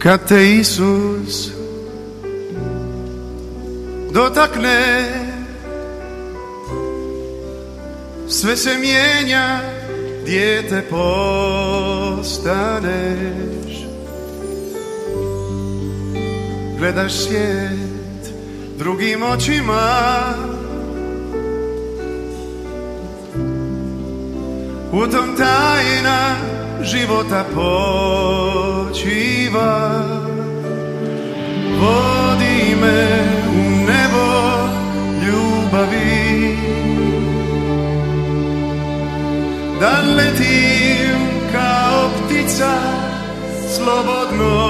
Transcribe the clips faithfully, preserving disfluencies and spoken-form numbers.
Kad te Isus dotakne, sve se mijenja, dijete postaneš. Gledaš svijet drugim očima, u tom tajna života počiva. Vodi me u nebo ljubavi, da letim kao ptica slobodno.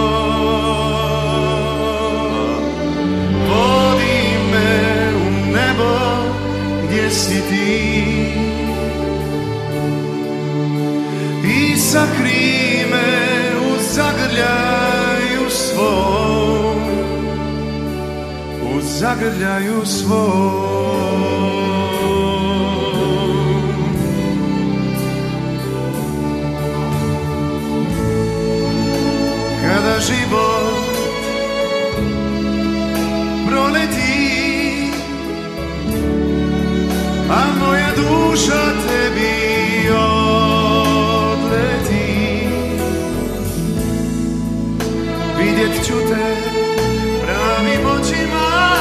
Vodi me u nebo gdje si ti i sakri me u zagrljaju svom, u zagrljaju svom. Kada život proleti, a moja duša tebi odleti, vidjet ću te pravim očima,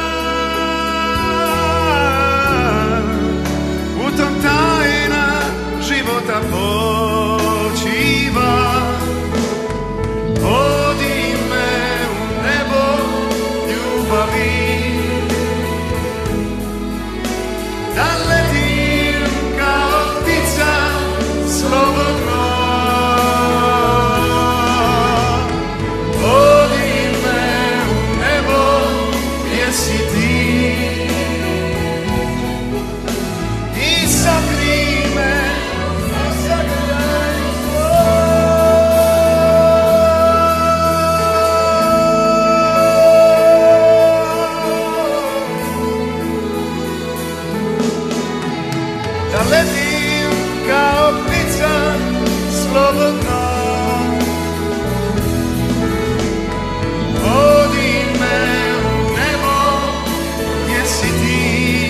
u tom tajna života počiva. Vodi me u nebo ljubavi, da letim kao ptica slobodno. Vodi me u nebo gdje si ti i sakri me u zagrljaju svom. Da letim kao ptica slobodno. Vodi me u nebo gdje si ti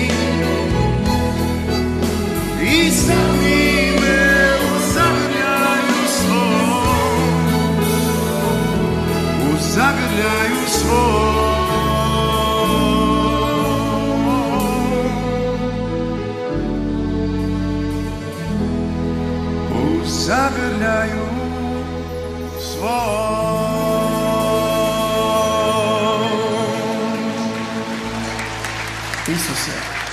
i sakri me u zagrljaju svom, u zagrljaju svom. U zagrljaju svom. Isuse.